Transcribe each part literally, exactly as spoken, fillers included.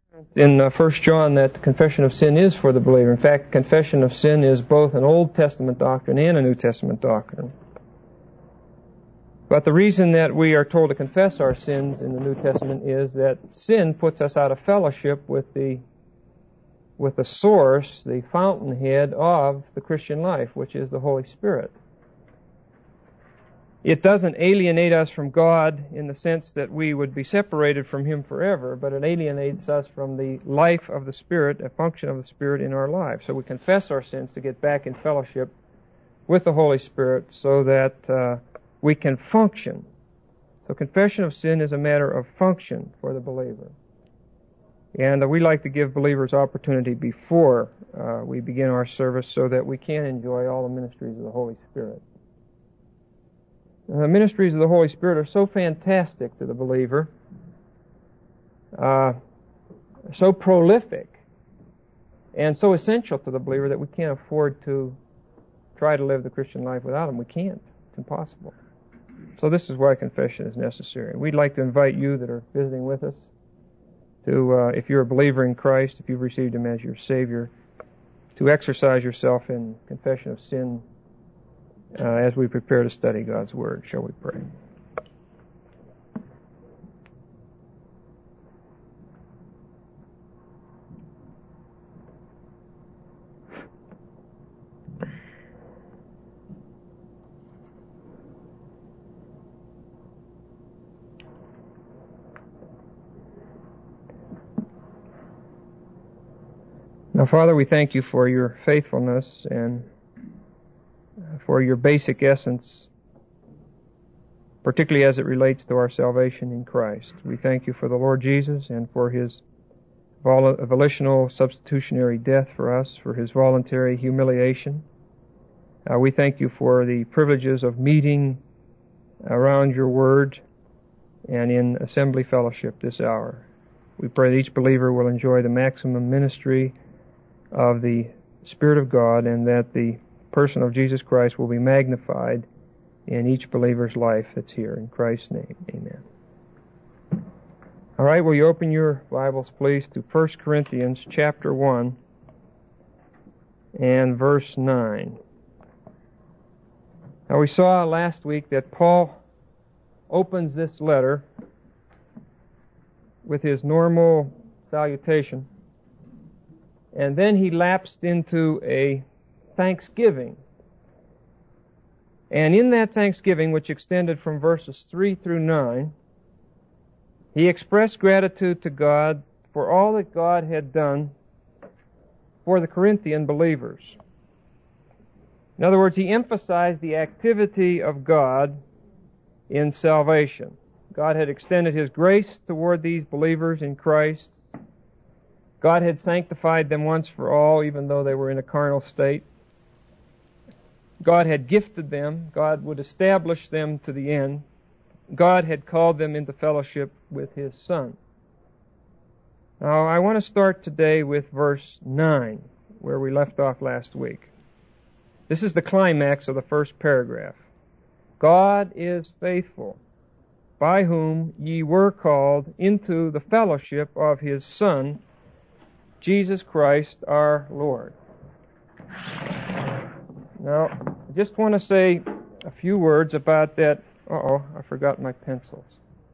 in uh, First John that confession of sin is for the believer. In fact, confession of sin is both an Old Testament doctrine and a New Testament doctrine. But the reason that we are told to confess our sins in the New Testament is that sin puts us out of fellowship with the with the source, the fountainhead of the Christian life, which is the Holy Spirit. It doesn't alienate us from God in the sense that we would be separated from Him forever, but it alienates us from the life of the Spirit, a function of the Spirit in our lives. So we confess our sins to get back in fellowship with the Holy Spirit so that uh, we can function. So confession of sin is a matter of function for the believer. And uh, we like to give believers opportunity before uh, we begin our service so that we can enjoy all the ministries of the Holy Spirit. The ministries of the Holy Spirit are so fantastic to the believer, uh, so prolific, and so essential to the believer that we can't afford to try to live the Christian life without them. We can't. It's impossible. So this is why confession is necessary. We'd like to invite you that are visiting with us to, uh, if you're a believer in Christ, if you've received Him as your Savior, to exercise yourself in confession of sin uh, as we prepare to study God's Word. Shall we pray? Now, Father, we thank You for Your faithfulness and for Your basic essence, particularly as it relates to our salvation in Christ. We thank You for the Lord Jesus and for His vol- volitional substitutionary death for us, for His voluntary humiliation. Uh, we thank You for the privileges of meeting around Your Word and in assembly fellowship this hour. We pray that each believer will enjoy the maximum ministry of the Spirit of God, and that the person of Jesus Christ will be magnified in each believer's life that's here. In Christ's name, amen. All right, will you open your Bibles, please, to First Corinthians chapter one and verse nine. Now, we saw last week that Paul opens this letter with his normal salutation, and then he lapsed into a thanksgiving. And in that thanksgiving, which extended from verses three through nine, he expressed gratitude to God for all that God had done for the Corinthian believers. In other words, he emphasized the activity of God in salvation. God had extended His grace toward these believers in Christ. God had sanctified them once for all, even though they were in a carnal state. God had gifted them. God would establish them to the end. God had called them into fellowship with His Son. Now, I want to start today with verse nine, where we left off last week. This is the climax of the first paragraph. God is faithful, by whom ye were called into the fellowship of His Son, Jesus Christ our Lord. Now, I just want to say a few words about that. Uh-oh, I forgot my pencils.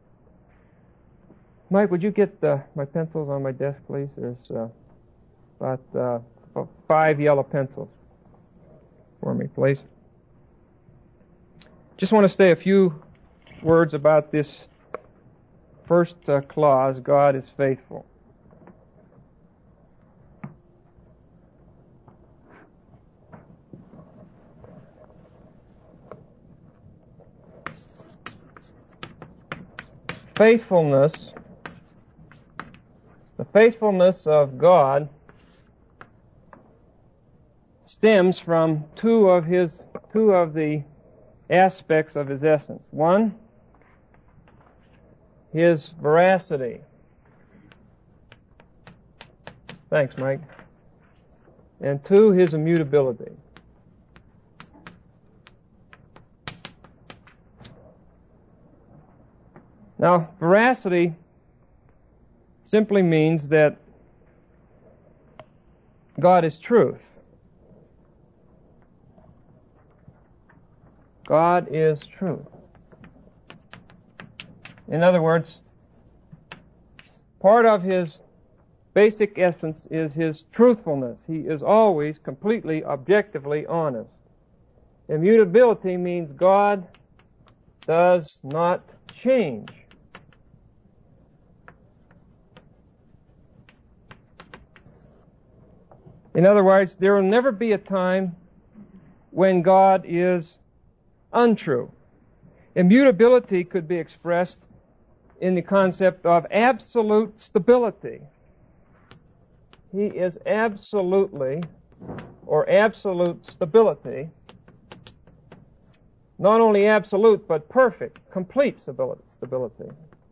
Mike, would you get uh, my pencils on my desk, please? There's uh, about, uh, about five yellow pencils for me, please. Just want to say a few words about this first uh, clause, God is faithful. Faithfulness, the faithfulness of God stems from two of his, two of the aspects of His essence. One, His veracity. Thanks, Mike. And two, His immutability. Now, veracity simply means that God is truth. God is truth. In other words, part of His basic essence is His truthfulness. He is always completely, objectively honest. Immutability means God does not change. In other words, there will never be a time when God is untrue. Immutability could be expressed in the concept of absolute stability. He is absolutely, or absolute stability, not only absolute, but perfect, complete stability.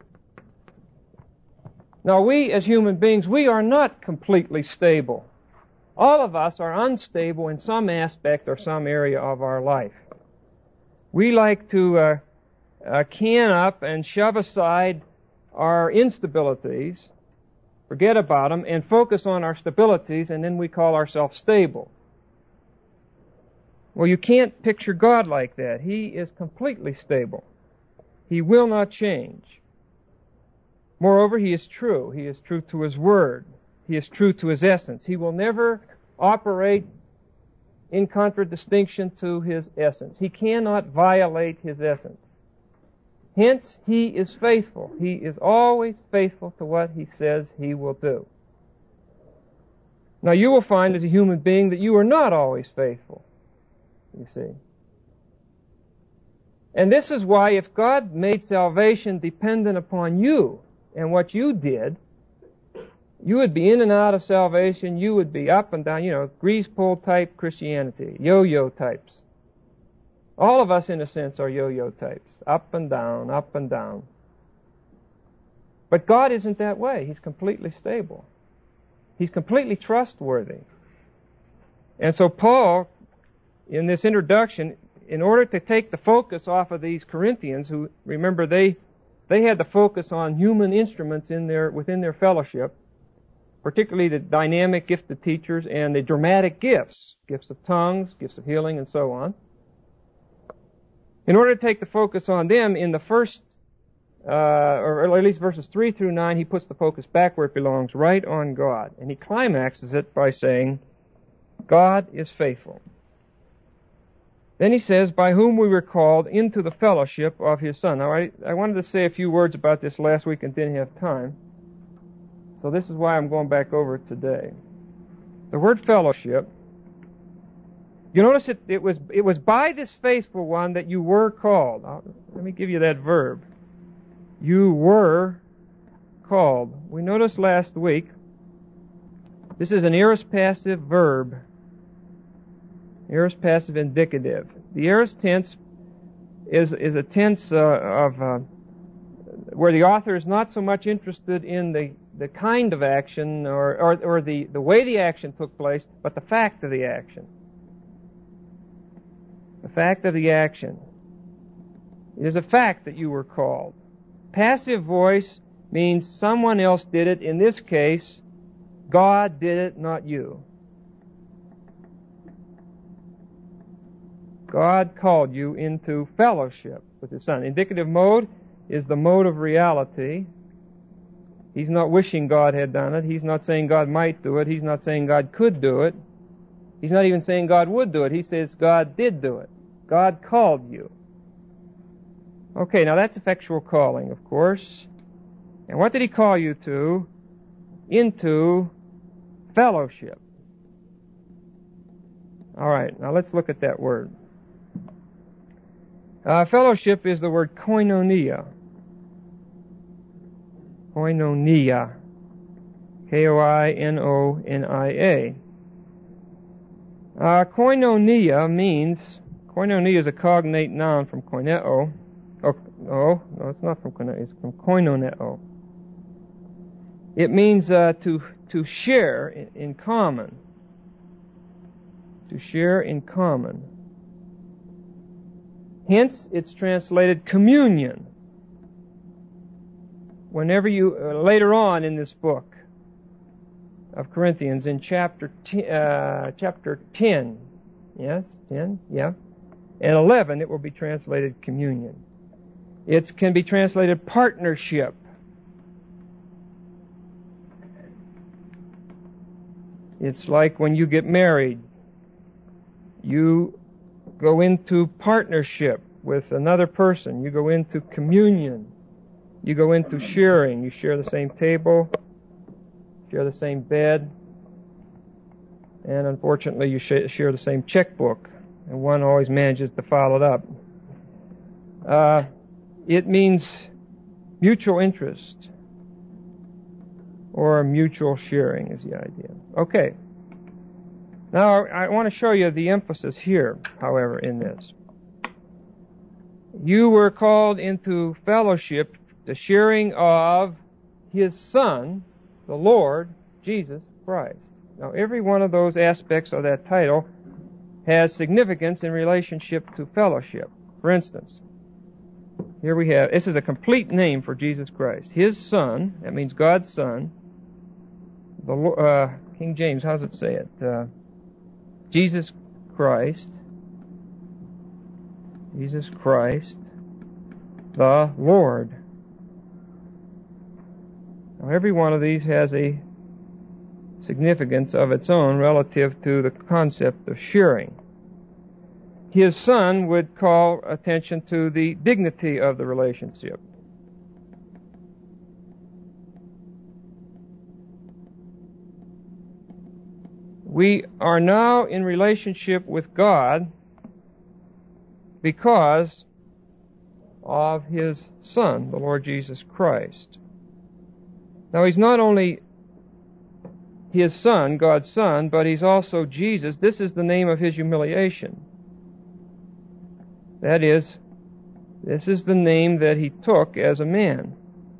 Now, we as human beings, we are not completely stable. All of us are unstable in some aspect or some area of our life. We like to uh, uh, can up and shove aside our instabilities, forget about them, and focus on our stabilities, and then we call ourselves stable. Well, you can't picture God like that. He is completely stable. He will not change. Moreover, He is true. He is true to His Word. He is true to His essence. He will never operate in contradistinction to His essence. He cannot violate His essence. Hence, He is faithful. He is always faithful to what He says He will do. Now, you will find as a human being that you are not always faithful, you see. And this is why if God made salvation dependent upon you and what you did, you would be in and out of salvation. You would be up and down, you know, grease-pole type Christianity, yo-yo types. All of us, in a sense, are yo-yo types, up and down, up and down. But God isn't that way. He's completely stable. He's completely trustworthy. And so Paul, in this introduction, in order to take the focus off of these Corinthians, who, remember, they they had the focus on human instruments in their within their fellowship, particularly the dynamic gifted teachers and the dramatic gifts, gifts of tongues, gifts of healing, and so on. In order to take the focus on them, in the first, uh, or at least verses three through nine, he puts the focus back where it belongs, right on God. And he climaxes it by saying, God is faithful. Then he says, by whom we were called into the fellowship of His Son. Now, I, I wanted to say a few words about this last week and didn't have time. So this is why I'm going back over it today. The word fellowship, you notice it, it was it was by this faithful one that you were called. I'll, let me give you that verb. You were called. We noticed last week, this is an aorist passive verb. Aorist passive indicative. The aorist tense is is a tense uh, of uh, where the author is not so much interested in the the kind of action or, or, or the, the way the action took place, but the fact of the action. The fact of the action. It is a fact that you were called. Passive voice means someone else did it. In this case, God did it, not you. God called you into fellowship with His Son. Indicative mode is the mode of reality. He's not wishing God had done it. He's not saying God might do it. He's not saying God could do it. He's not even saying God would do it. He says God did do it. God called you. Okay, now that's effectual calling, of course. And what did He call you to? Into fellowship. All right, now let's look at that word. Uh, fellowship is the word koinonia. Koinonia. K O I N O N I A. Uh, koinonia means, koinonia is a cognate noun from koineo. Oh, oh, no, it's not from koineo, it's from koinoneo. It means uh, to to share in, in common. To share in common. Hence, it's translated communion. whenever you, uh, later on in this book of Corinthians, in chapter ten, uh, chapter ten, yes, ten, yeah, and eleven, it will be translated communion. It can be translated partnership. It's like when you get married, you go into partnership with another person. You go into communion. You go into sharing. You share the same table, share the same bed, and unfortunately you sh- share the same checkbook, and one always manages to foul it up. Uh, it means mutual interest, or mutual sharing is the idea. Okay. Now, I want to show you the emphasis here, however, in this. You were called into fellowship, the sharing of His Son, the Lord, Jesus Christ. Now, every one of those aspects of that title has significance in relationship to fellowship. For instance, here we have, this is a complete name for Jesus Christ. His Son, that means God's Son. The uh, King James, how does it say it? Uh, Jesus Christ, Jesus Christ, the Lord. Now, every one of these has a significance of its own relative to the concept of sharing. His Son would call attention to the dignity of the relationship. We are now in relationship with God because of His Son, the Lord Jesus Christ. Now, He's not only His Son, God's Son, but He's also Jesus. This is the name of His humiliation. That is, this is the name that He took as a man.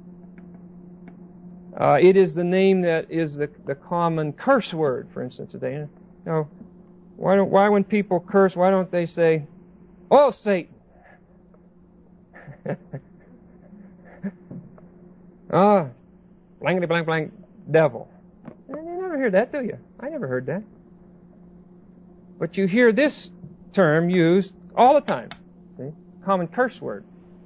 Uh, it is the name that is the, the common curse word, for instance, today. You know, why don't, why when people curse, why don't they say, "Oh, Satan"? Oh, blankety blank blank devil. And you never hear that, do you? I never heard that. But you hear this term used all the time. See? Common curse word.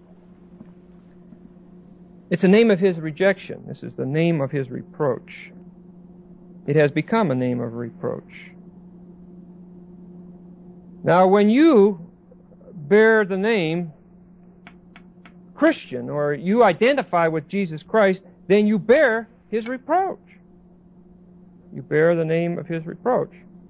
It's the name of His rejection. This is the name of His reproach. It has become a name of reproach. Now, when you bear the name Christian, or you identify with Jesus Christ, then you bear His reproach. You bear the name of His reproach.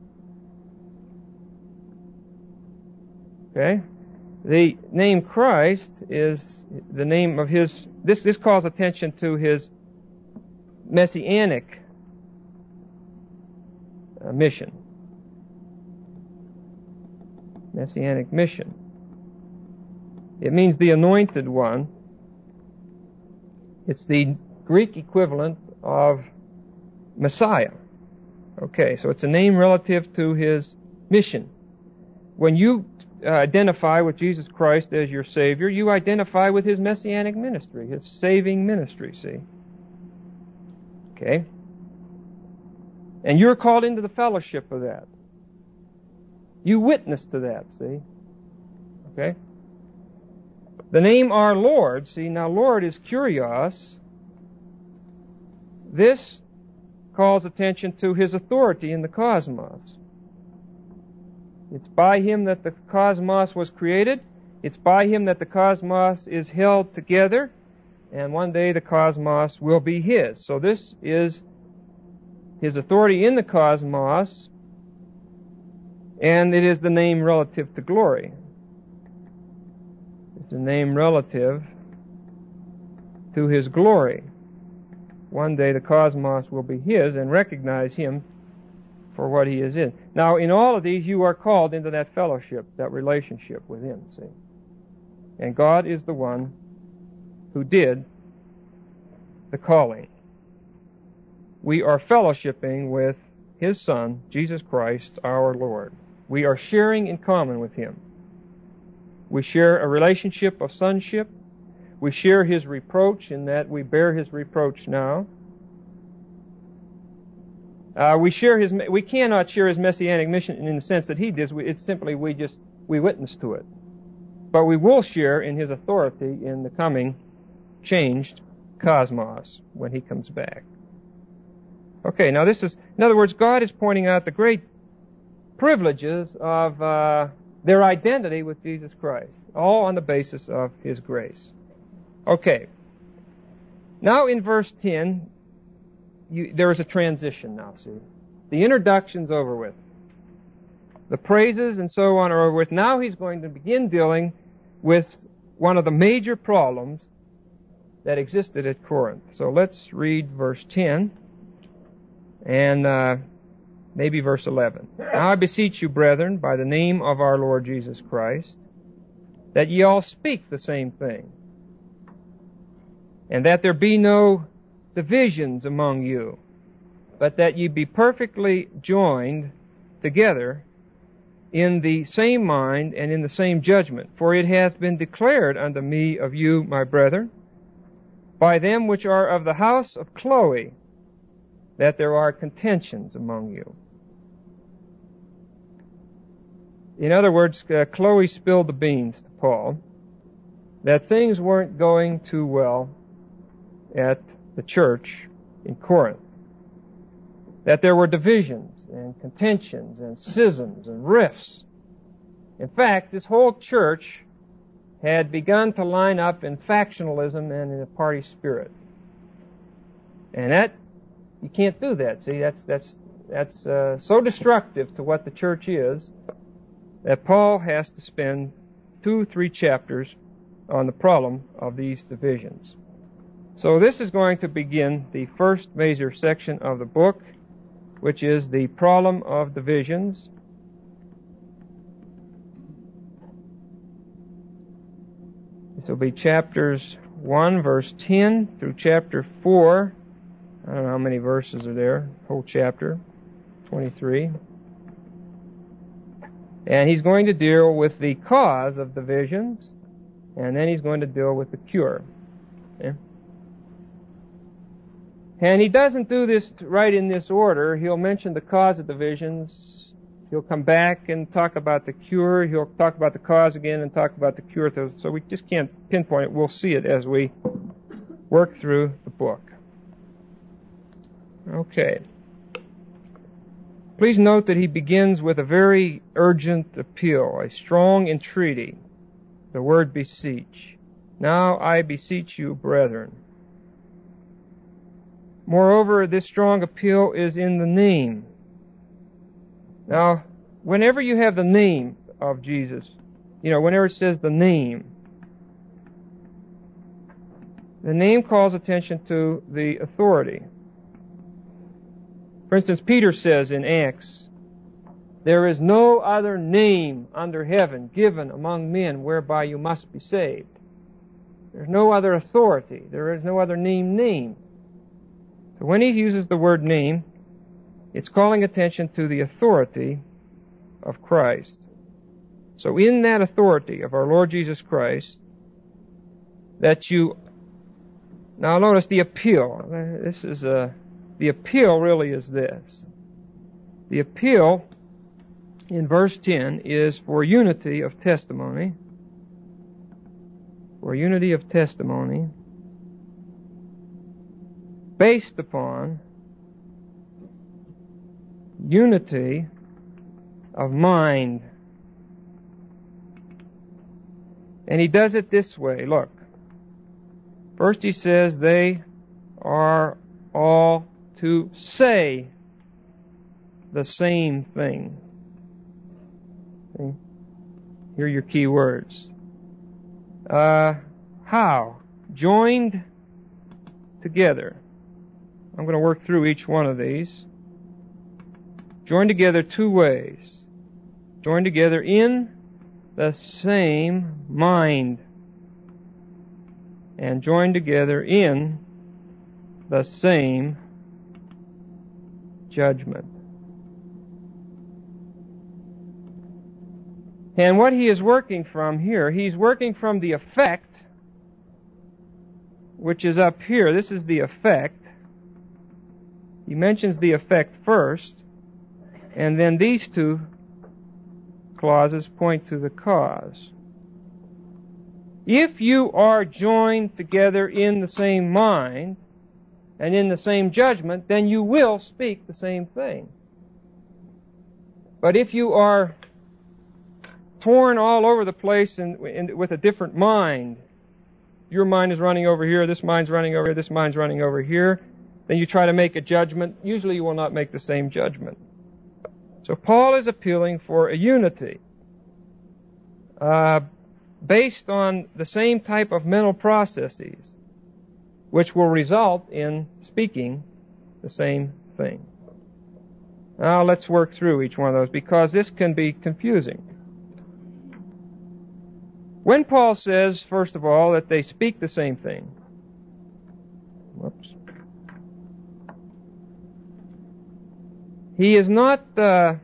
Okay? The name Christ is the name of His, this, this calls attention to His messianic uh, mission. Messianic mission. It means the anointed one. It's the Greek equivalent of Messiah. Okay, so it's a name relative to His mission. When you uh, identify with Jesus Christ as your Savior, you identify with His messianic ministry, His saving ministry, see? Okay? And you're called into the fellowship of that. You witness to that, see? Okay? The name our Lord, see, now Lord is kurios. This calls attention to His authority in the cosmos. It's by Him that the cosmos was created. It's by Him that the cosmos is held together. And one day the cosmos will be His. So this is His authority in the cosmos. And it is the name relative to glory. It's the name relative to His glory. One day the cosmos will be His and recognize Him for what He is in. Now, in all of these, you are called into that fellowship, that relationship with Him, see? And God is the one who did the calling. We are fellowshipping with His Son, Jesus Christ, our Lord. We are sharing in common with Him. We share a relationship of sonship. we share his reproach in that we bear his reproach now. Uh, we share his, we cannot share his messianic mission in the sense that he did. It's simply we just, we witness to it. But we will share in his authority in the coming changed cosmos when he comes back. Okay, now this is, in other words, God is pointing out the great privileges of uh, their identity with Jesus Christ, all on the basis of his grace. Okay. Now in verse ten, you, there is a transition now, see. The introduction's over with. The praises and so on are over with. Now he's going to begin dealing with one of the major problems that existed at Corinth. So let's read verse ten and uh, maybe verse eleven. Now I beseech you, brethren, by the name of our Lord Jesus Christ, that ye all speak the same thing, and that there be no divisions among you, but that ye be perfectly joined together in the same mind and in the same judgment. For it hath been declared unto me of you, my brethren, by them which are of the house of Chloe, that there are contentions among you. In other words, uh, Chloe spilled the beans to Paul that things weren't going too well at the church in Corinth, that there were divisions and contentions and schisms and rifts. In fact, this whole church had begun to line up in factionalism and in a party spirit. And that, you can't do that. See, that's, that's, that's uh, so destructive to what the church is that Paul has to spend two, three chapters on the problem of these divisions. So this is going to begin the first major section of the book, which is the problem of divisions. This will be chapters one, verse ten, through chapter four. I don't know how many verses are there. Whole chapter, twenty-three. And he's going to deal with the cause of divisions, and then he's going to deal with the cure. Okay? And he doesn't do this right in this order. He'll mention the cause of divisions. He'll come back and talk about the cure. He'll talk about the cause again and talk about the cure. So we just can't pinpoint it. We'll see it as we work through the book. Okay. Please note that he begins with a very urgent appeal, a strong entreaty, the word beseech. Now I beseech you, brethren. Moreover, this strong appeal is in the name. Now, whenever you have the name of Jesus, you know, whenever it says the name, the name calls attention to the authority. For instance, Peter says in Acts, there is no other name under heaven given among men whereby you must be saved. There's no other authority. There is no other name named. So when he uses the word name, it's calling attention to the authority of Christ. So in that authority of our Lord Jesus Christ, that you, now notice the appeal. This is a, the appeal really is this. The appeal in verse ten is for unity of testimony. For unity of testimony based upon unity of mind. And he does it this way. Look. First he says they are all to say the same thing. See? Here are your key words. Uh, how? Joined together. I'm going to work through each one of these. Joined together two ways. Joined together in the same mind. And joined together in the same judgment. And what he is working from here, he's working from the effect which is up here, this is the effect. He mentions the effect first, and then these two clauses point to the cause. If you are joined together in the same mind and in the same judgment, then you will speak the same thing. But if you are torn all over the place and, and with a different mind, your mind is running over here, this mind's running over here, this mind's running over here, then you try to make a judgment. Usually you will not make the same judgment. So Paul is appealing for a unity uh, based on the same type of mental processes, which will result in speaking the same thing. Now let's work through each one of those, because this can be confusing. When Paul says, first of all, that they speak the same thing, whoops, he is not, uh,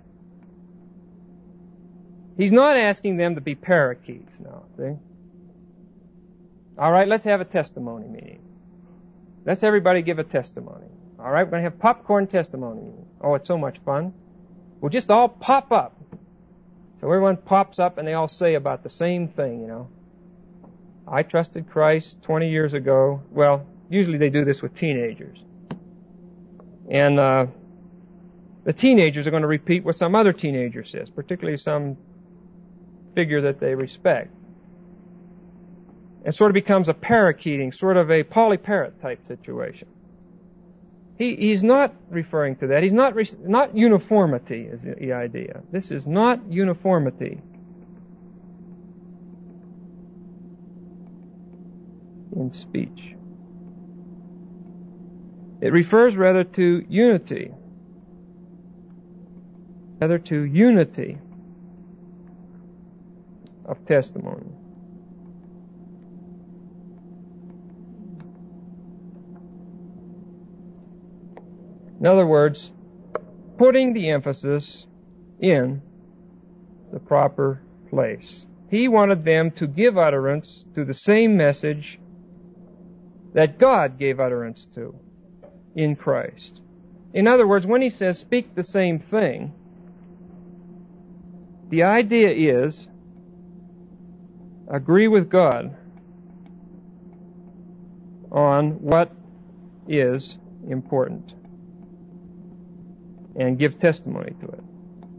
he's not asking them to be parakeets now, see? All right, let's have a testimony meeting. Let's everybody give a testimony. All right, we're going to have popcorn testimony meeting. Oh, it's so much fun. We'll just all pop up. So everyone pops up and they all say about the same thing, you know. I trusted Christ twenty years ago. Well, usually they do this with teenagers. And uh, the teenagers are going to repeat what some other teenager says, particularly some figure that they respect. It sort of becomes a parakeeting, sort of a polyparrot type situation. He, he's not referring to that. He's not, not uniformity is the, the idea. This is not uniformity in speech. It refers rather to unity. Rather to unity of testimony. In other words, putting the emphasis in the proper place. He wanted them to give utterance to the same message that God gave utterance to in Christ. In other words, when he says speak the same thing, the idea is agree with God on what is important and give testimony to it.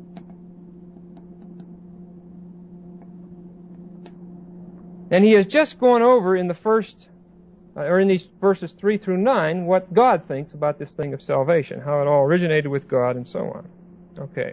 And he has just gone over in the first, uh, or in these verses three through nine, what God thinks about this thing of salvation, how it all originated with God and so on. Okay.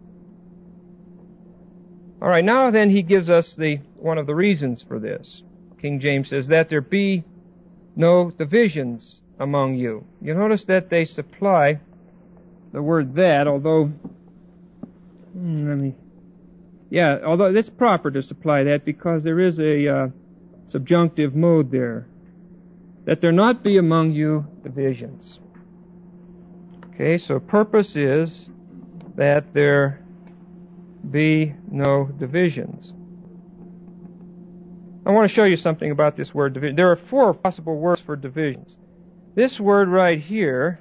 All right, now then he gives us the one of the reasons for this. King James says, that there be no divisions among you. You notice that they supply the word that, although, hmm, let me, yeah, although it's proper to supply that because there is a uh, subjunctive mode there. That there not be among you divisions. Okay, so purpose is that there be no divisions. I want to show you something about this word division. There are four possible words for divisions. This word right here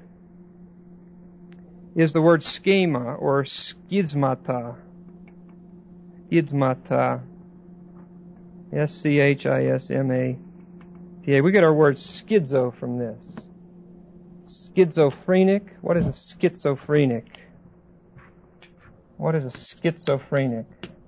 is the word schema or schismata. Schismata. S C H I S M A T A. We get our word schizo from this. Schizophrenic. What is a schizophrenic? What is a schizophrenic?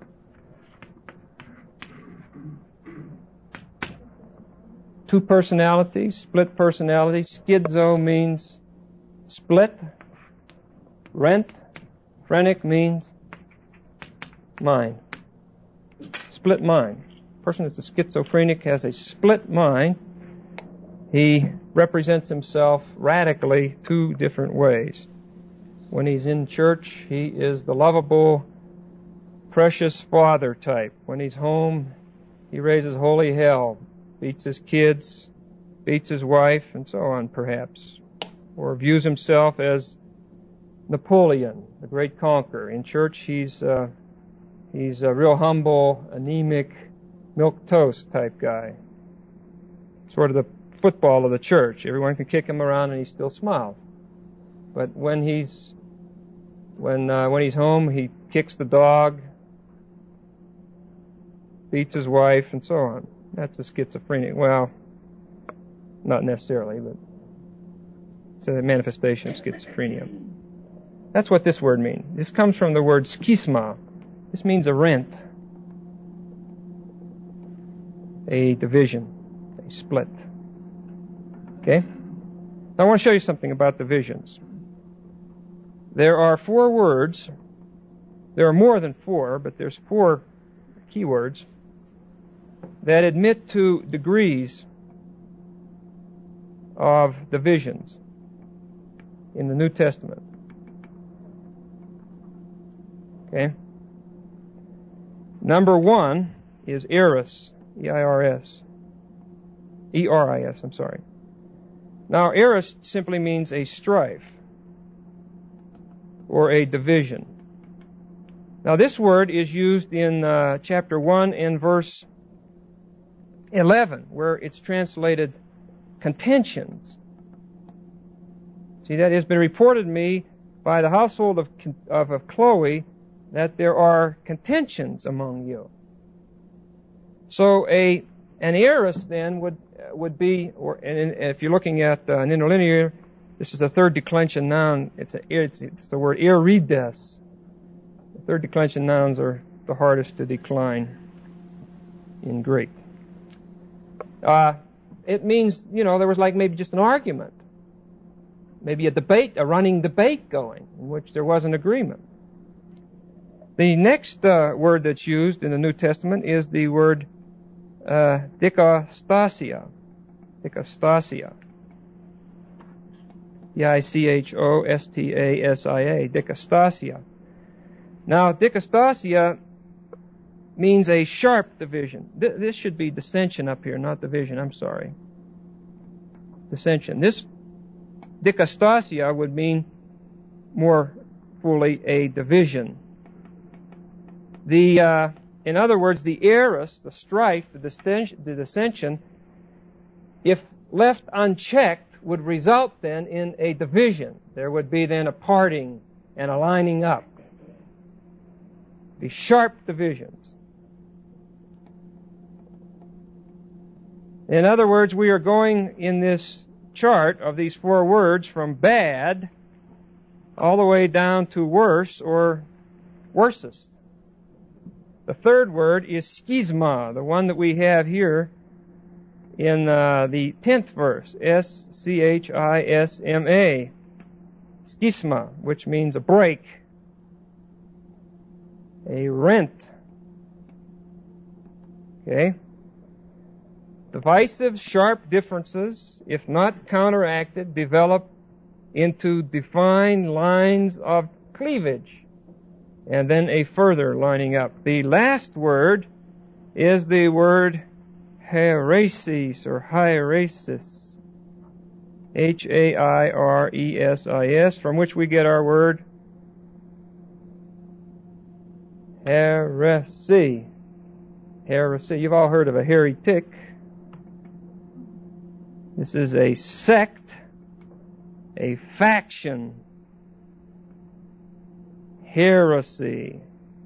Two personalities, split personality. Schizo means split. Rent. Phrenic means mind. Split mind. A person that's a schizophrenic has a split mind. He represents himself radically two different ways. When he's in church, he is the lovable, precious father type. When he's home, he raises holy hell, beats his kids, beats his wife, and so on, perhaps. Or views himself as Napoleon, the great conqueror. In church, he's uh, he's a real humble, anemic, milquetoast type guy. Sort of the football of the church. Everyone can kick him around and he still smiles. But when he's when uh, when he's home, he kicks the dog, beats his wife, and so on. That's a schizophrenic. Well, not necessarily, but it's a manifestation of schizophrenia. That's what this word means. This comes from the word schisma. This means a rent, a division, a split. Okay? Now I want to show you something about divisions. There are four words. There are more than four, but there's four key words that admit to degrees of divisions in the New Testament. Okay? Number one is eris, E I R S. E R I S, I'm sorry. Now, eris simply means a strife or a division. Now, this word is used in uh, chapter one and verse eleven, where it's translated contentions. See, that has been reported to me by the household of, of, of Chloe that there are contentions among you. So a an eris then would would be, or and if you're looking at uh, an interlinear, this is a third declension noun. It's a it's, it's the word erides. The third declension nouns are the hardest to decline in Greek. Uh, it means, you know, there was like maybe just an argument, maybe a debate, a running debate going, in which there was an agreement. The next uh, word that's used in the New Testament is the word uh, dikastasia. Dikastasia. D I C H O S T A S I A. Dikastasia. Now, dikastasia means a sharp division. Th- this should be dissension up here, not division. I'm sorry. Dissension. This dikastasia would mean more fully a division. The, uh, in other words, the eris, the strife, the dissension, the dissension, if left unchecked, would result then in a division. There would be then a parting and a lining up. The sharp divisions. In other words, we are going in this chart of these four words from bad all the way down to worse or worsest. The third word is schisma, the one that we have here in uh, the tenth verse, S C H I S M A, schisma, which means a break, a rent. Okay? Divisive, sharp differences, if not counteracted, develop into defined lines of cleavage, and then a further lining up. The last word is the word hairesis or hairesis, H A I R E S I S, from which we get our word heresy. Heresy. You've all heard of a heretic. This is a sect, a faction, heresy.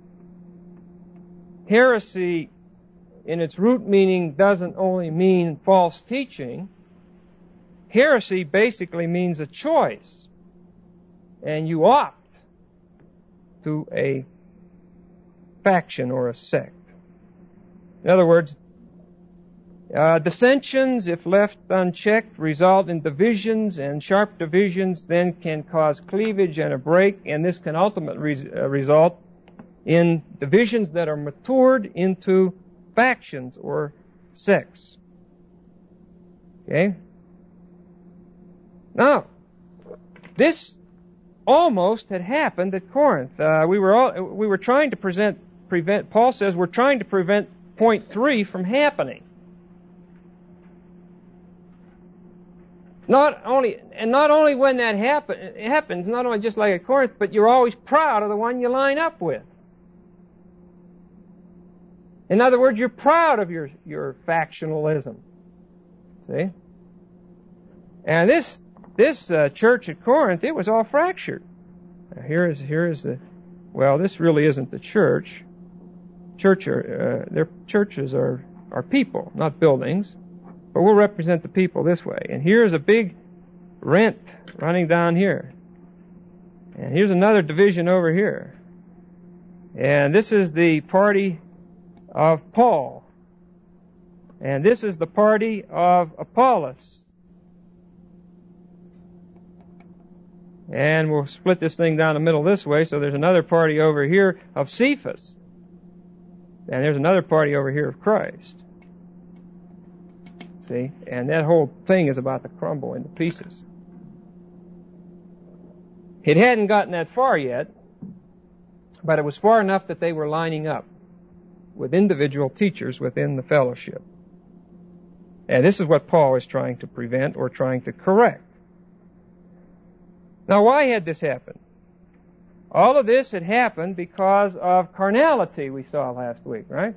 Heresy, in its root meaning, doesn't only mean false teaching. Heresy basically means a choice, and you opt to a faction or a sect. In other words, uh, dissensions, if left unchecked, result in divisions, and sharp divisions then can cause cleavage and a break, and this can ultimately res- uh, result in divisions that are matured into factions or sects. Okay? Now, this almost had happened at Corinth. Uh, we were all, we were trying to present, prevent, Paul says we're trying to prevent point three from happening. Not only, and not only when that happen, it happens, not only just like at Corinth, but you're always proud of the one you line up with. In other words, you're proud of your, your factionalism. See? And this this uh, church at Corinth, it was all fractured. Now here is here is the well, this really isn't the church. Church are uh, their churches are are people, not buildings, but we'll represent the people this way. And here's a big rent running down here, and here's another division over here. And this is the party of Paul, and this is the party of Apollos. And we'll split this thing down the middle this way, so there's another party over here of Cephas. And there's another party over here of Christ. See? And that whole thing is about to crumble into pieces. It hadn't gotten that far yet, but it was far enough that they were lining up with individual teachers within the fellowship. And this is what Paul is trying to prevent or trying to correct. Now, why had this happened? All of this had happened because of carnality we saw last week, right?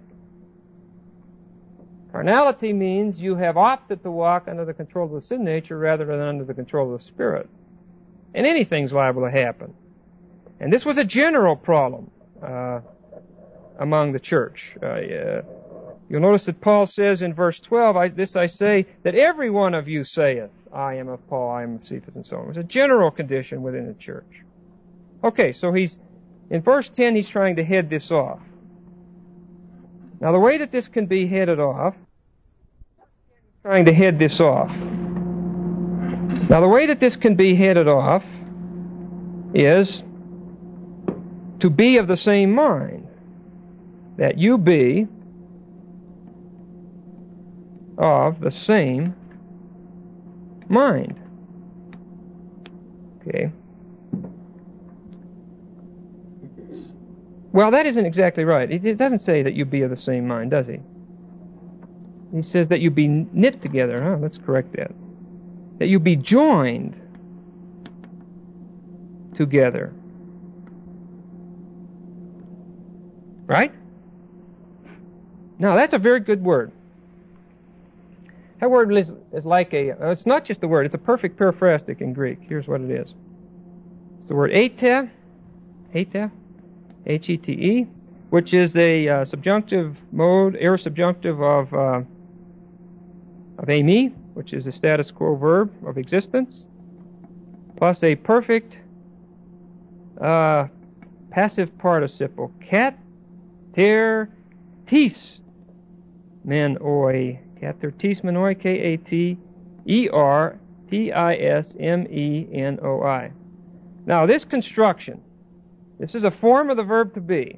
Carnality means you have opted to walk under the control of the sin nature rather than under the control of the Spirit. And anything's liable to happen. And this was a general problem uh, among the church. Uh, uh, you'll notice that Paul says in verse twelve, I, this I say, that every one of you saith, I am of Paul, I am of Cephas, and so on. It was a general condition within the church. Okay, so he's, in verse ten, he's trying to head this off. Now, the way that this can be headed off, trying to head this off. Now, the way that this can be headed off is to be of the same mind. That you be of the same mind. Okay. Well, that isn't exactly right. It, it doesn't say that you be of the same mind, does he? He says that you be knit together. Huh? Let's correct that. That you be joined together. Right? Now, that's a very good word. That word is, is like a, uh, it's not just a word, it's a perfect periphrastic in Greek. Here's what it is. It's the word ete, ete, H E T E, which is a uh, subjunctive mode, aorist subjunctive of, uh, of eimi, which is a status quo verb of existence, plus a perfect uh, passive participle, kat, ter, tis, men, oi, Katertismenoi, K A T E R T I S M E N O I. Now, this construction, this is a form of the verb to be.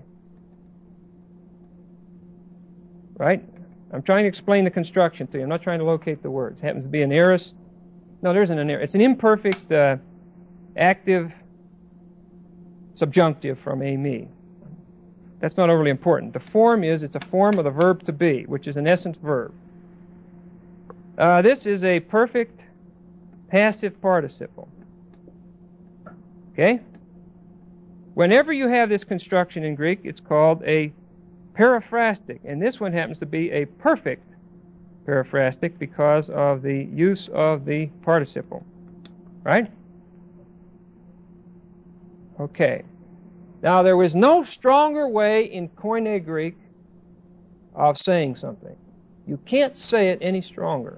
Right? I'm trying to explain the construction to you. I'm not trying to locate the words. It happens to be an aorist. No, there isn't an aorist. It's an imperfect uh, active subjunctive from eimi. That's not overly important. The form is, it's a form of the verb to be, which is an essence verb. Uh, this is a perfect passive participle. Okay? Whenever you have this construction in Greek, it's called a periphrastic. And this one happens to be a perfect periphrastic because of the use of the participle. Right? Okay. Now, there was no stronger way in Koine Greek of saying something. You can't say it any stronger.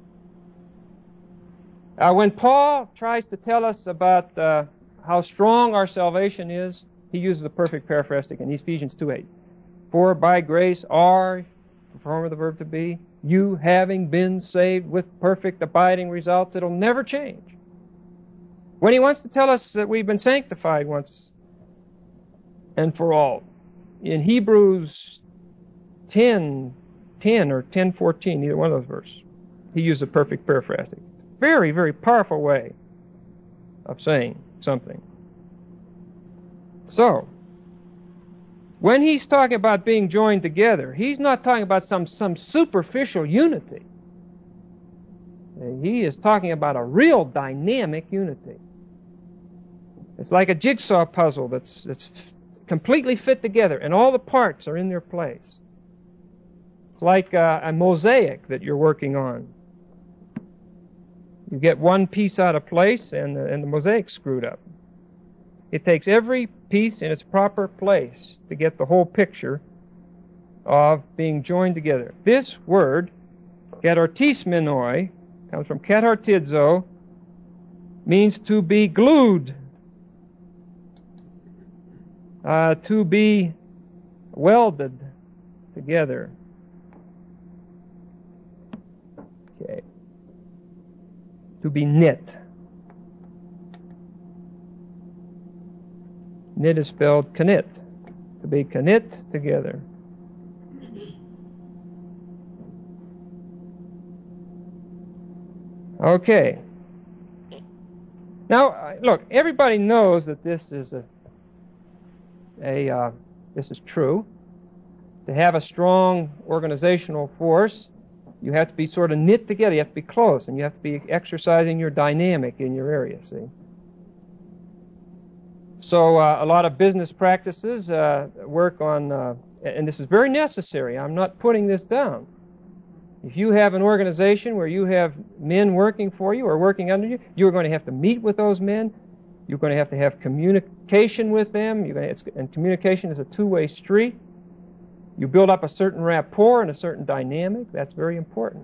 Uh, when Paul tries to tell us about uh, how strong our salvation is, he uses a perfect periphrastic in Ephesians two eight. For by grace are, the form of the verb to be, you having been saved with perfect abiding results, it'll never change. When he wants to tell us that we've been sanctified once and for all, in Hebrews ten, ten or ten fourteen, either one of those verses, he used a perfect periphrastic. Very, very powerful way of saying something. So, when he's talking about being joined together, he's not talking about some, some superficial unity. He is talking about a real dynamic unity. It's like a jigsaw puzzle that's, that's completely fit together, and all the parts are in their place. It's like a, a mosaic that you're working on. You get one piece out of place and the, and the mosaic's screwed up. It takes every piece in its proper place to get the whole picture of being joined together. This word, katartismenoi, comes from katartidzo, means to be glued, uh, to be welded together. Okay. To be knit. Knit is spelled knit. To be knit together. Okay. Now, look, everybody knows that this is a, a uh, this is true. To have a strong organizational force, you have to be sort of knit together. You have to be close, and you have to be exercising your dynamic in your area, see? So uh, a lot of business practices uh, work on, uh, and this is very necessary. I'm not putting this down. If you have an organization where you have men working for you or working under you, you're going to have to meet with those men. You're going to have to have communication with them. You're going to, and communication is a two-way street. You build up a certain rapport and a certain dynamic. That's very important.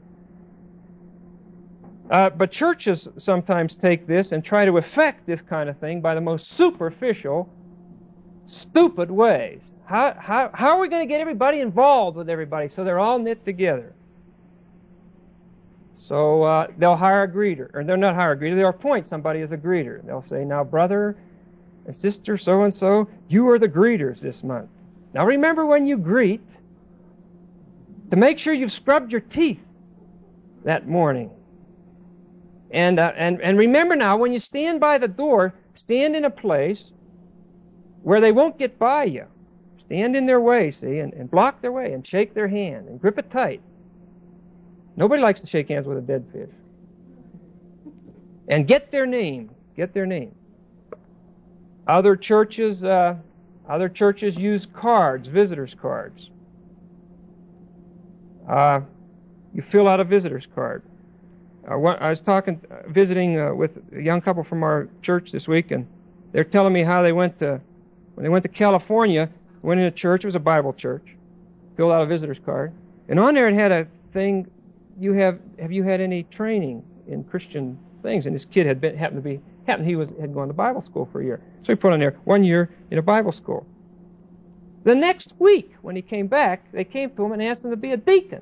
Uh, but churches sometimes take this and try to affect this kind of thing by the most superficial, stupid ways. How, how, how are we going to get everybody involved with everybody so they're all knit together? So uh, they'll hire a greeter, or they'll not hire a greeter, they'll appoint somebody as a greeter. They'll say, now brother and sister so-and-so, you are the greeters this month. Now remember when you greet, to make sure you've scrubbed your teeth that morning. And, uh, and, and remember now, when you stand by the door, stand in a place where they won't get by you. Stand in their way, see, and, and block their way, and shake their hand, and grip it tight. Nobody likes to shake hands with a dead fish. And get their name. Get their name. Other churches, uh, other churches use cards, visitors' cards. Uh, you fill out a visitor's card. Uh, what, I was talking, uh, visiting uh, with a young couple from our church this week, and they're telling me how they went to, when they went to California, went in a church. It was a Bible church. Filled out a visitor's card, and on there it had a thing. You have have you had any training in Christian things? And this kid had been happened to be happened he was had gone to Bible school for a year, so he put on there one year in a Bible school. The next week, when he came back, they came to him and asked him to be a deacon.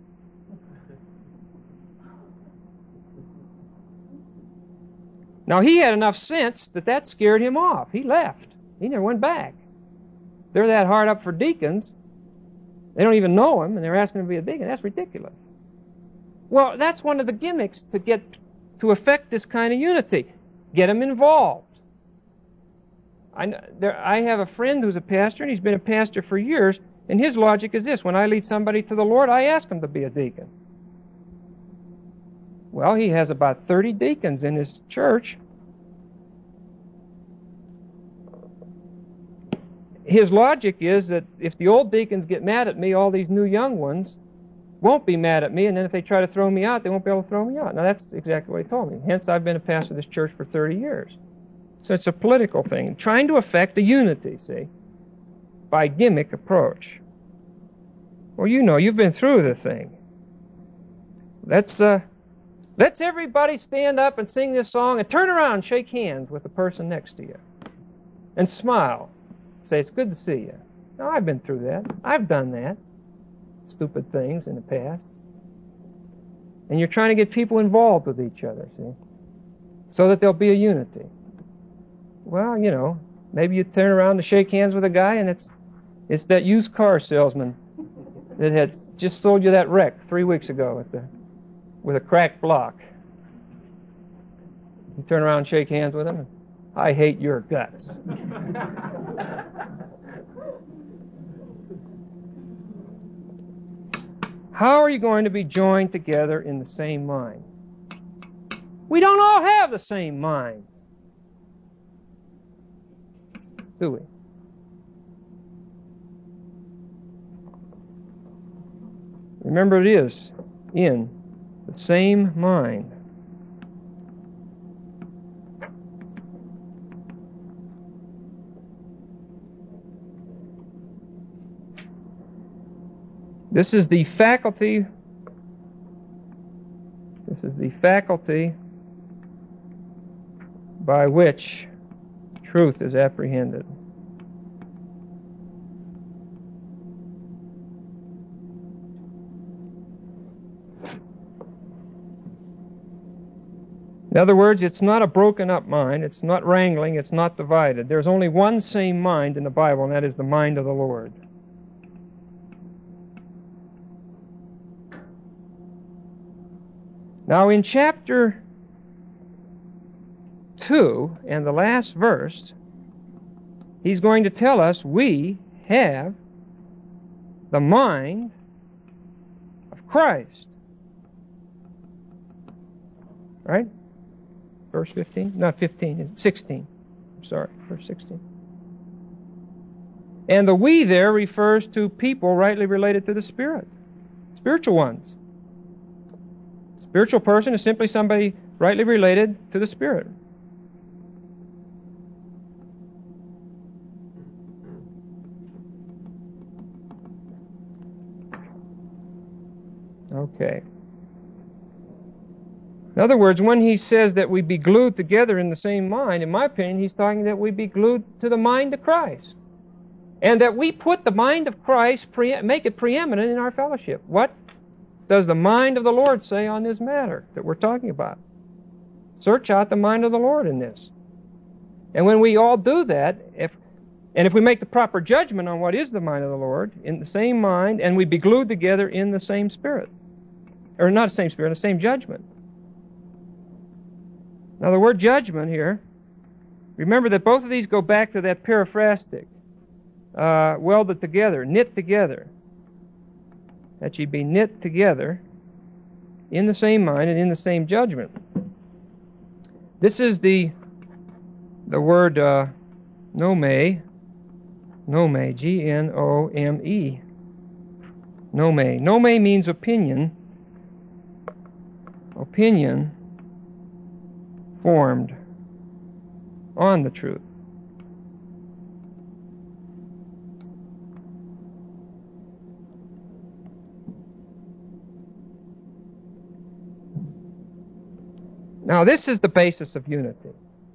Now he had enough sense that that scared him off. He left. He never went back. They're that hard up for deacons. They don't even know him, and they're asking him to be a deacon. That's ridiculous. Well, that's one of the gimmicks to get to affect this kind of unity. Get them involved. I, there, I have a friend who's a pastor, and he's been a pastor for years, and his logic is this: when I lead somebody to the Lord, I ask him to be a deacon. Well, he has about thirty deacons in his church. His logic is that if the old deacons get mad at me, all these new young ones won't be mad at me, and then if they try to throw me out, they won't be able to throw me out. Now, that's exactly what he told me. Hence, I've been a pastor of this church for thirty years. So it's a political thing, trying to affect the unity, see, by gimmick approach. Well, you know, you've been through the thing. Let's, uh, let's everybody stand up and sing this song and turn around and shake hands with the person next to you. And smile. Say, it's good to see you. No, I've been through that. I've done that. Stupid things in the past. And you're trying to get people involved with each other, see? So that there'll be a unity. Well, you know, maybe you turn around to shake hands with a guy, and it's it's that used car salesman that had just sold you that wreck three weeks ago at the, with a cracked block. You turn around and shake hands with him, and, I hate your guts. How are you going to be joined together in the same mind? We don't all have the same mind, do we? Remember, it is in the same mind. This is the faculty, this is the faculty by which truth is apprehended. In other words, it's not a broken up mind, it's not wrangling, it's not divided. There's only one same mind in the Bible, and that is the mind of the Lord. Now in chapter two and the last verse, he's going to tell us we have the mind of Christ. Right? Verse fifteen? Not fifteen, sixteen. I'm sorry, verse sixteen. And the we there refers to people rightly related to the Spirit. Spiritual ones. Spiritual person is simply somebody rightly related to the Spirit. Okay. In other words, when he says that we be glued together in the same mind, in my opinion, he's talking that we be glued to the mind of Christ. And that we put the mind of Christ, pre- make it preeminent in our fellowship. What does the mind of the Lord say on this matter that we're talking about? Search out the mind of the Lord in this. And when we all do that, if and if we make the proper judgment on what is the mind of the Lord, in the same mind, and we be glued together in the same spirit. Or not the same spirit, the same judgment. Now the word judgment here, remember that both of these go back to that periphrastic, uh, welded together, knit together. That ye be knit together in the same mind and in the same judgment. This is the the word uh, nome, nome, G N O M E. Nome. Nome means opinion. Opinion formed on the truth. Now this is the basis of unity.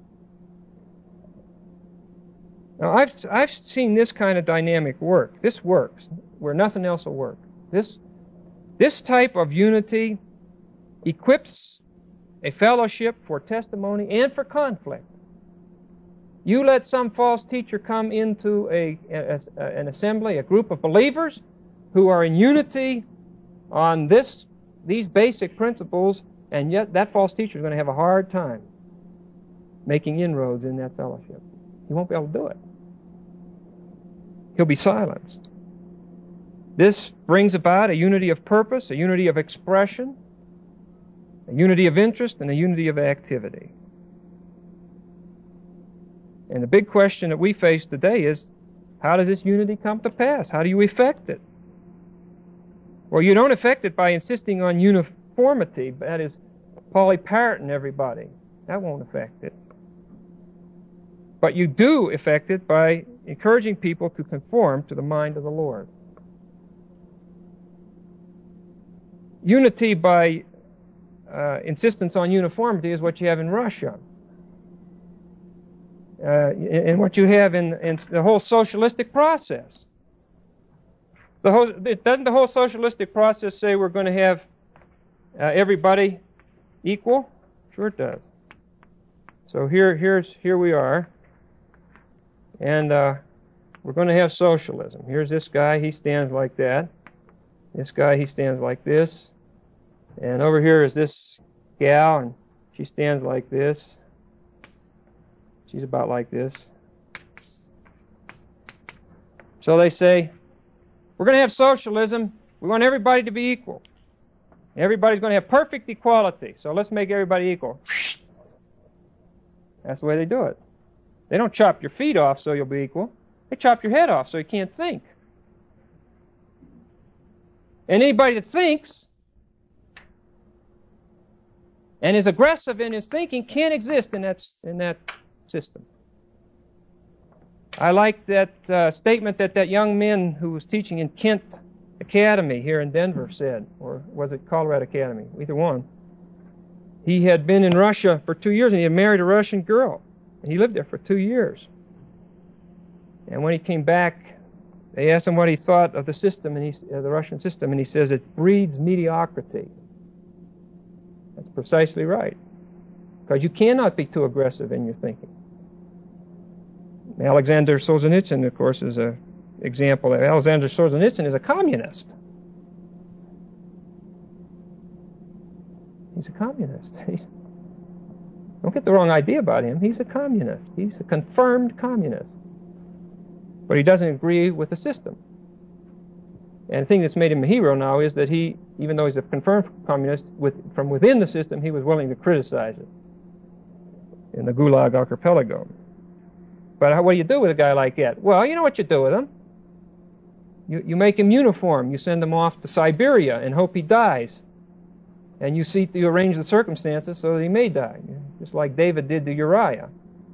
Now I've, I've seen this kind of dynamic work. This works where nothing else will work. This, this type of unity equips a fellowship for testimony and for conflict. You let some false teacher come into a, a, a, an assembly, a group of believers who are in unity on this, these basic principles, and yet that false teacher is going to have a hard time making inroads in that fellowship. He won't be able to do it. He'll be silenced. This brings about a unity of purpose, a unity of expression, a unity of interest, and a unity of activity. And the big question that we face today is, how does this unity come to pass? How do you effect it? Well, you don't effect it by insisting on uniformity, that is, polyparroting everybody. That won't affect it. But you do effect it by encouraging people to conform to the mind of the Lord. Unity by uh, insistence on uniformity is what you have in Russia. Uh, and what you have in, in the whole socialistic process. The whole, doesn't the whole socialistic process say we're going to have uh, everybody equal? Sure it does. So here, here's, here we are, and uh, we're going to have socialism. Here's this guy, he stands like that. This guy, he stands like this. And over here is this gal, and she stands like this. She's about like this. So they say, we're going to have socialism. We want everybody to be equal. Everybody's going to have perfect equality. So let's make everybody equal. That's the way they do it. They don't chop your feet off so you'll be equal. They chop your head off so you can't think. And anybody that thinks and is aggressive in his thinking can't exist in that, in that system. I like that uh, statement that that young man who was teaching in Kent Academy here in Denver said, or was it Colorado Academy? Either one. He had been in Russia for two years and he had married a Russian girl. And he lived there for two years. And when he came back, they asked him what he thought of the system, and he, uh, the Russian system, and he says it breeds mediocrity. That's precisely right. Because you cannot be too aggressive in your thinking. Alexander Solzhenitsyn, of course, is an example. Alexander Solzhenitsyn is a communist. He's a communist. He's, don't get the wrong idea about him. He's a communist. He's a confirmed communist. But he doesn't agree with the system. And the thing that's made him a hero now is that he, even though he's a confirmed communist, with, from within the system, he was willing to criticize it in the Gulag Archipelago. But what do you do with a guy like that? Well, you know what you do with him. You, you make him uniform. You send him off to Siberia and hope he dies. And you see, you arrange the circumstances so that he may die, just like David did to Uriah.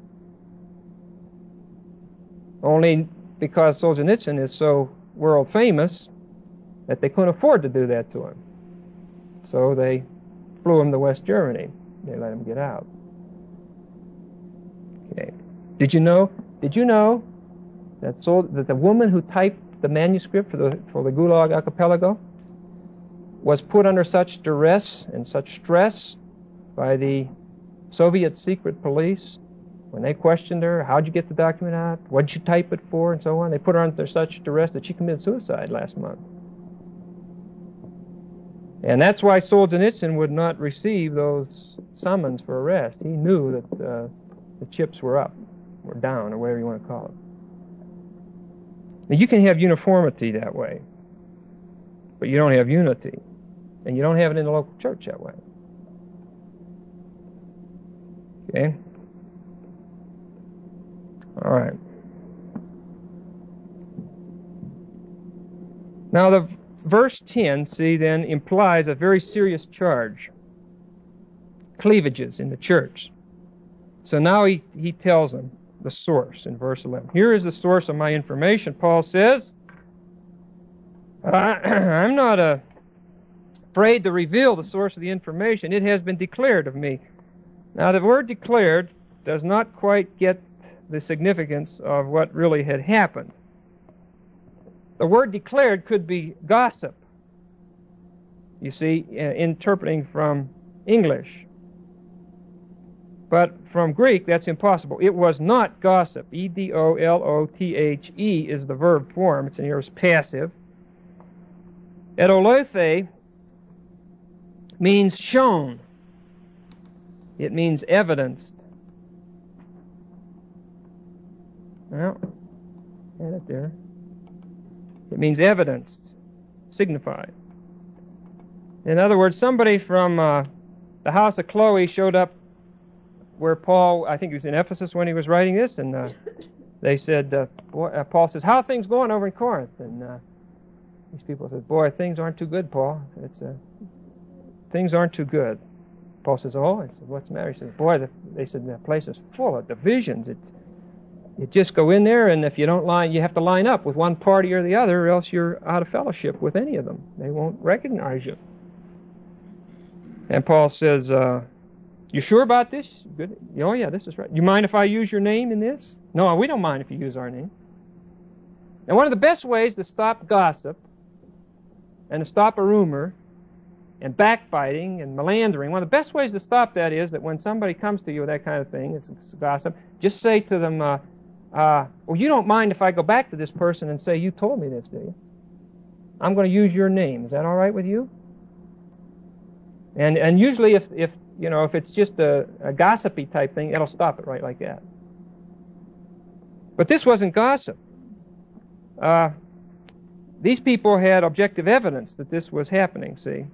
Only because Solzhenitsyn is so world famous that they couldn't afford to do that to him. So they flew him to West Germany. They let him get out. Okay. Did you know? Did you know that, Sol, that the woman who typed the manuscript for the for the Gulag Archipelago was put under such duress and such stress by the Soviet secret police when they questioned her? How'd you get the document out? What'd you type it for? And so on. They put her under such duress that she committed suicide last month. And that's why Solzhenitsyn would not receive those summons for arrest. He knew that uh, the chips were up, or down, or whatever you want to call it. Now, you can have uniformity that way, but you don't have unity. And you don't have it in the local church that way. Okay? All right. Now, the verse ten, see, then, implies a very serious charge. Cleavages in the church. So now he, he tells them the source in verse eleven. Here is the source of my information, Paul says. I'm not a... afraid to reveal the source of the information. It has been declared of me. Now, the word declared does not quite get the significance of what really had happened. The word declared could be gossip, you see, uh, interpreting from English. But from Greek, that's impossible. It was not gossip. E D O L O T H E is the verb form. It's an aorist passive. Edolethe means shown. It means evidenced. Well, add it there. It means evidenced, signified. In other words, somebody from uh, the house of Chloe showed up where Paul, I think he was in Ephesus when he was writing this, and uh, they said, uh, boy, uh, Paul says, how are things going over in Corinth? And uh, these people said, boy, things aren't too good, Paul. It's uh, Things aren't too good. Paul says, oh, he says, what's the matter? He says, boy, the, they said, the place is full of divisions. It, you just go in there, and if you don't line, you have to line up with one party or the other, or else you're out of fellowship with any of them. They won't recognize you. And Paul says, uh, you sure about this? Good. Oh, yeah, this is right. You mind if I use your name in this? No, we don't mind if you use our name. And one of the best ways to stop gossip and to stop a rumor and backbiting and melandering, one of the best ways to stop that is that when somebody comes to you with that kind of thing, it's, it's gossip, just say to them, uh, uh, well, you don't mind if I go back to this person and say, you told me this, do you? I'm going to use your name. Is that all right with you? And and usually if, if you know, if it's just a, a gossipy type thing, it'll stop it right like that. But this wasn't gossip. Uh, these people had objective evidence that this was happening, see?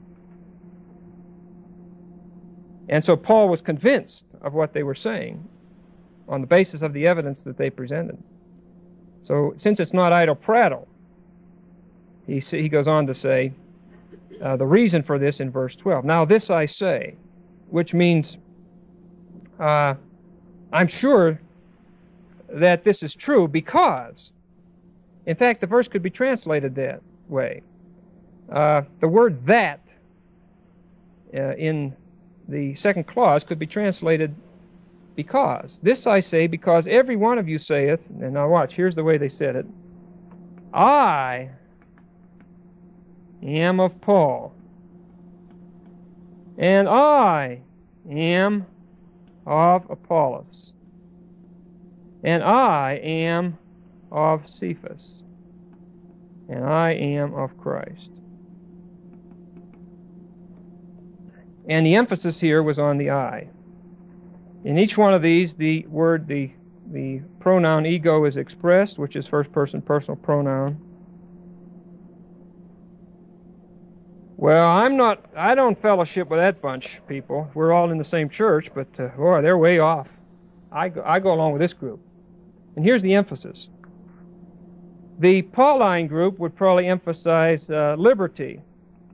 And so Paul was convinced of what they were saying on the basis of the evidence that they presented. So since it's not idle prattle, he, he goes on to say uh, the reason for this in verse twelve. Now this I say, which means uh, I'm sure that this is true because, in fact, the verse could be translated that way. Uh, the word that uh, in the second clause could be translated because. This I say because every one of you saith, and now watch, here's the way they said it, I am of Paul, and I am of Apollos, and I am of Cephas, and I am of Christ. And the emphasis here was on the I. In each one of these, the word, the, the pronoun ego is expressed, which is first person personal pronoun. Well, I'm not, I don't fellowship with that bunch, people. We're all in the same church, but, uh, boy, they're way off. I go, I go along with this group. And here's the emphasis. The Pauline group would probably emphasize uh, liberty.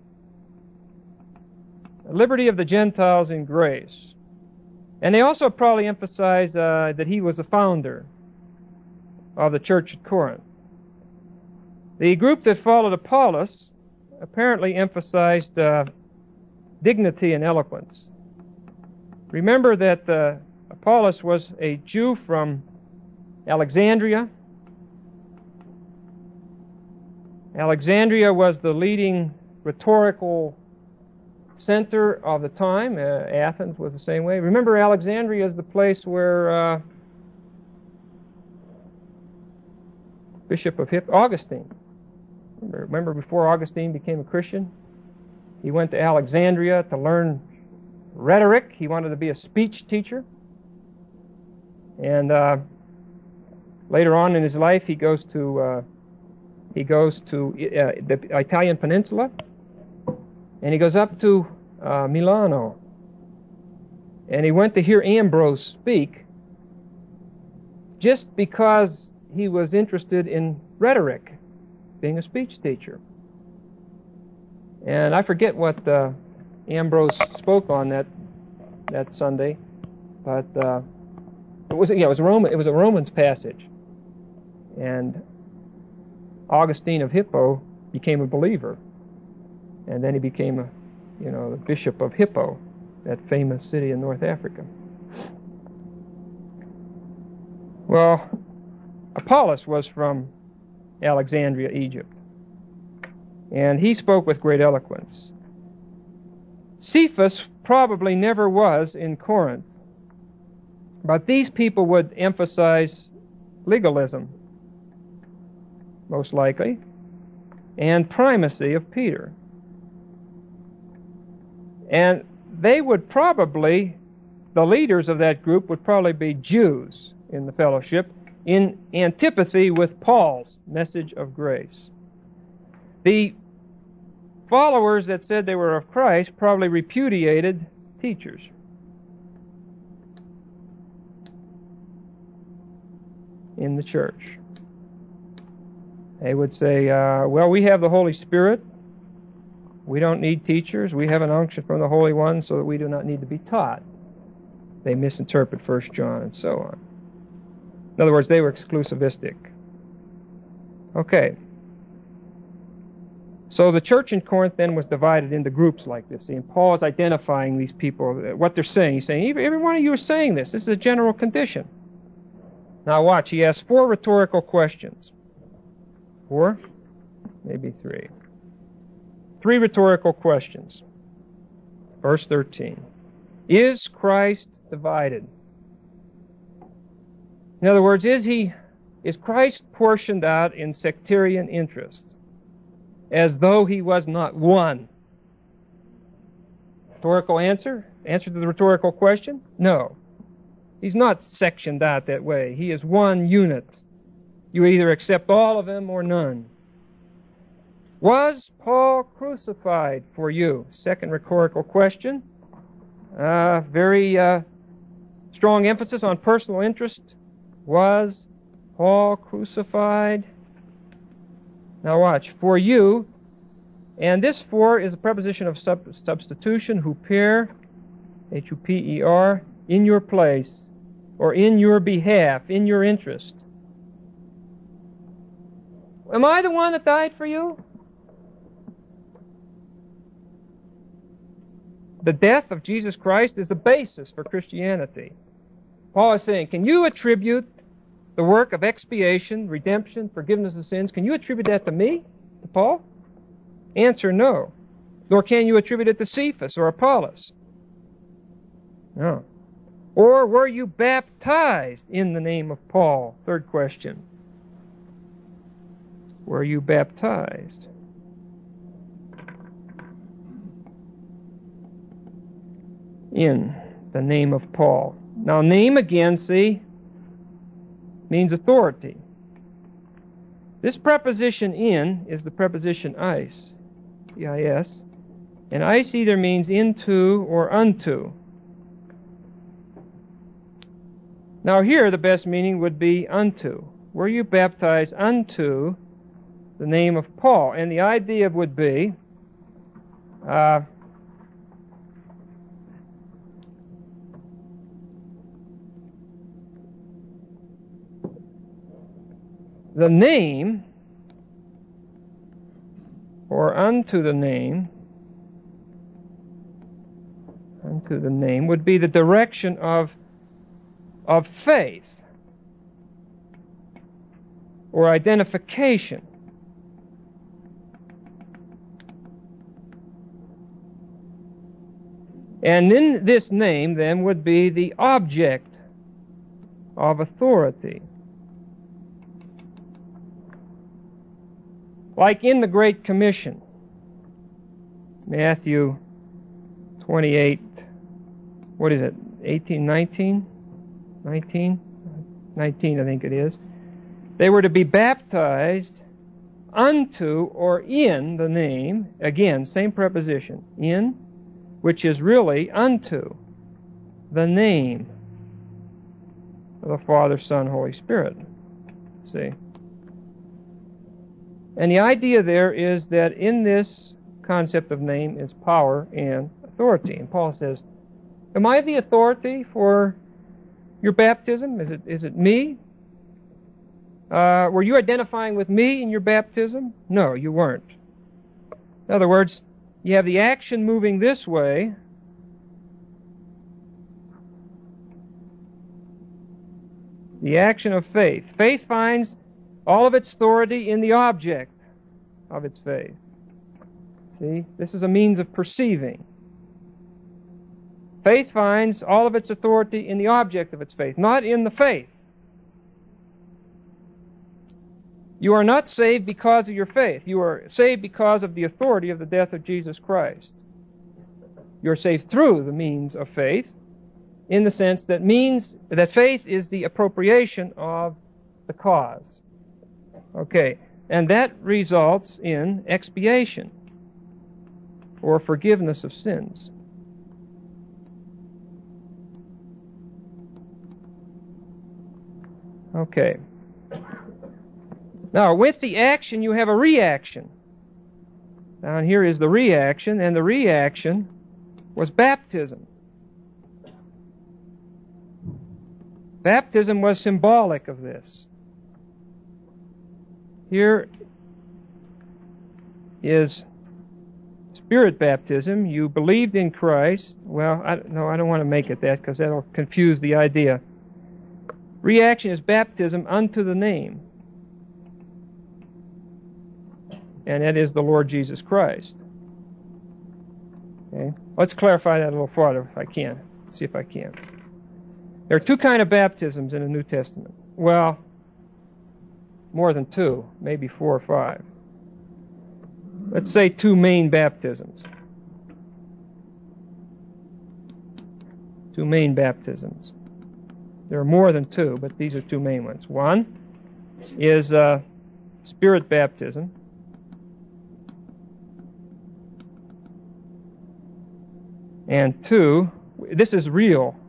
Liberty of the Gentiles in grace. And they also probably emphasize uh, that he was the founder of the church at Corinth. The group that followed Apollos apparently emphasized uh, dignity and eloquence. Remember that uh, Apollos was a Jew from Alexandria. Alexandria was the leading rhetorical center of the time. Uh, Athens was the same way. Remember, Alexandria is the place where uh, Bishop of Hippo, Augustine. Remember, remember before Augustine became a Christian? He went to Alexandria to learn rhetoric. He wanted to be a speech teacher. And uh, later on in his life, he goes to uh, he goes to uh, the Italian peninsula, and he goes up to uh, Milano. And he went to hear Ambrose speak just because he was interested in rhetoric, being a speech teacher. And I forget what uh, Ambrose spoke on that that Sunday, but uh, it was yeah, it was a Roman, it was a Romans passage, and Augustine of Hippo became a believer, and then he became a, you know, the Bishop of Hippo, that famous city in North Africa. Well, Apollos was from Alexandria, Egypt, and he spoke with great eloquence. Cephas probably never was in Corinth, but these people would emphasize legalism, most likely, and primacy of Peter. And they would probably, the leaders of that group would probably be Jews in the fellowship, in antipathy with Paul's message of grace. The followers that said they were of Christ probably repudiated teachers. In the church. They would say, uh, well, we have the Holy Spirit. We don't need teachers. We have an unction from the Holy One so that we do not need to be taught. They misinterpret First John and so on. In other words, they were exclusivistic. Okay. So the church in Corinth then was divided into groups like this. See, and Paul is identifying these people, what they're saying. He's saying, every one of you is saying this. This is a general condition. Now watch, he asks four rhetorical questions. Four? Maybe three. Three rhetorical questions. Verse thirteen. Is Christ divided? In other words, is he, is Christ portioned out in sectarian interest, as though he was not one? Rhetorical answer? Answer to the rhetorical question? No. He's not sectioned out that way. He is one unit. You either accept all of him or none. Was Paul crucified for you? Second rhetorical question. Uh, very uh, strong emphasis on personal interest. Was Paul crucified? Now watch. For you, and this for is a preposition of sub- substitution, huper, H U P E R, in your place, or in your behalf, in your interest. Am I the one that died for you? the death of Jesus Christ is the basis for Christianity. Paul is saying, can you attribute the work of expiation, redemption, forgiveness of sins, can you attribute that to me, to Paul? Answer, no. Nor can you attribute it to Cephas or Apollos. No. Or were you baptized in the name of Paul? Third question. Were you baptized? In the name of Paul. Now, name again, see, means authority. This preposition in is the preposition eis, E I S, and eis either means into or unto. Now here the best meaning would be unto. Were you baptized unto the name of Paul? And the idea would be uh, the name, or unto the name, unto the name would be the direction of, of faith, or identification. And in this name, then, would be the object of authority. Like in the Great Commission, Matthew twenty-eight, what is it, eighteen, nineteen? nineteen? nineteen, I think it is. They were to be baptized unto or in the name, again, same preposition, in, which is really unto the name of the Father, Son, Holy Spirit. See? And the idea there is that in this concept of name is power and authority. And Paul says, am I the authority for your baptism? Is it, is it me? Uh, were you identifying with me in your baptism? No, you weren't. In other words, you have the action moving this way, the action of faith. Faith finds all of its authority in the object of its faith. See, this is a means of perceiving. Faith finds all of its authority in the object of its faith, not in the faith. You are not saved because of your faith. You are saved because of the authority of the death of Jesus Christ. You are saved through the means of faith, in the sense that means that faith is the appropriation of the cause. Okay, and that results in expiation, or forgiveness of sins. Okay. Now, with the action, you have a reaction. Down here is the reaction, and the reaction was baptism. Baptism was symbolic of this. Here is spirit baptism. You believed in Christ. Well, I, no, I don't want to make it that because that'll confuse the idea. Reaction is baptism unto the name. And that is the Lord Jesus Christ. Okay? Let's clarify that a little further if I can. See if I can. There are two kinds of baptisms in the New Testament. Well, more than two, maybe four or five. Let's say two main baptisms. Two main baptisms. There are more than two, but these are two main ones. One is uh, spirit baptism. And two, this is real,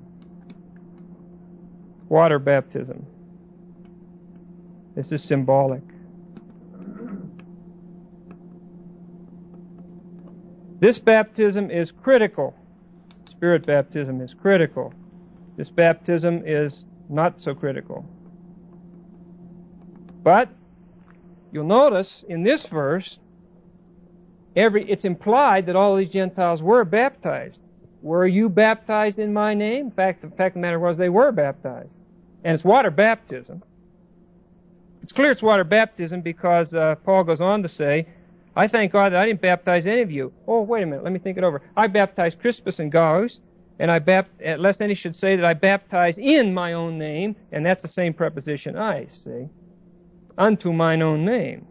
water baptism. This is symbolic. This baptism is critical. Spirit baptism is critical. This baptism is not so critical. But you'll notice in this verse every, it's implied that all these Gentiles were baptized. Were you baptized in my name? In fact, the fact of the matter was they were baptized. And it's water baptism. It's clear it's water baptism because uh, Paul goes on to say, I thank God that I didn't baptize any of you. Oh, wait a minute, let me think it over. I baptized Crispus and Gaius, and I bapt- lest any should say that I baptize in my own name, and that's the same preposition I, see, unto mine own name.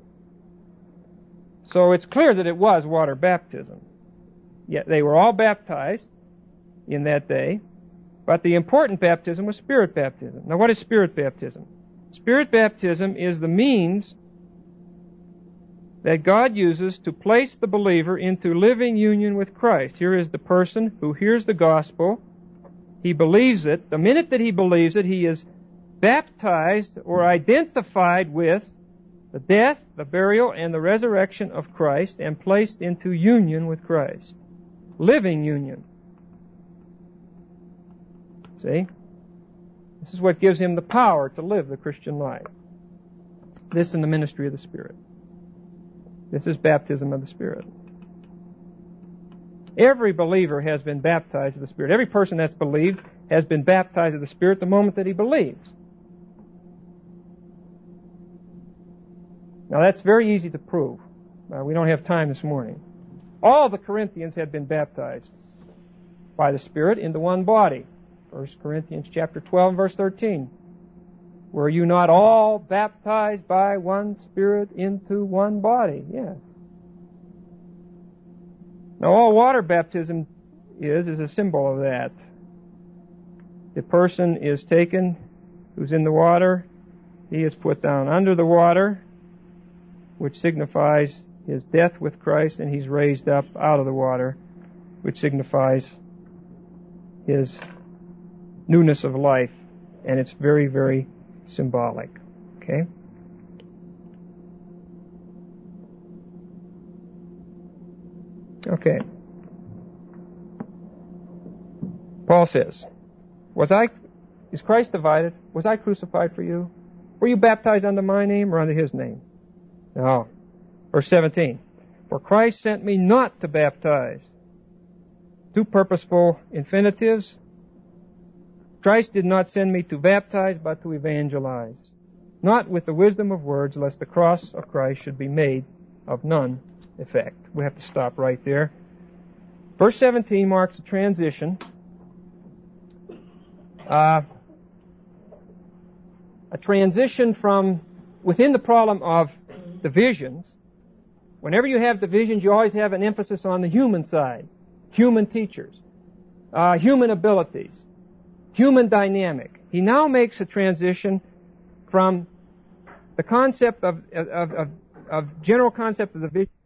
So it's clear that it was water baptism. Yet they were all baptized in that day, but the important baptism was Spirit baptism. Now, what is Spirit baptism? Spirit baptism is the means that God uses to place the believer into living union with Christ. Here is the person who hears the gospel. He believes it. The minute that he believes it, he is baptized or identified with the death, the burial, and the resurrection of Christ and placed into union with Christ. Living union. See? This is what gives him the power to live the Christian life. This in the ministry of the Spirit. This is baptism of the Spirit. Every believer has been baptized of the Spirit. Every person that's believed has been baptized of the Spirit the moment that he believes. Now that's very easy to prove. Uh, we don't have time this morning. All the Corinthians had been baptized by the Spirit into one body. First Corinthians chapter twelve, verse thirteen. Were you not all baptized by one Spirit into one body? Yes. Now all water baptism is, is a symbol of that. The person is taken who's in the water. He is put down under the water, which signifies his death with Christ, and he's raised up out of the water, which signifies his newness of life. And it's very, very symbolic. Okay? Okay. Paul says, Was I, is Christ divided? Was I crucified for you? Were you baptized under my name or under his name? No. Verse seventeen. For Christ sent me not to baptize. Two purposeful infinitives. Christ did not send me to baptize, but to evangelize. Not with the wisdom of words, lest the cross of Christ should be made of none effect. We have to stop right there. Verse seventeen marks a transition. Uh, a transition from within the problem of divisions. Whenever you have divisions, you always have an emphasis on the human side. Human teachers. Uh, human abilities. Human dynamic. He now makes a transition from the concept of, of, of, of general concept of division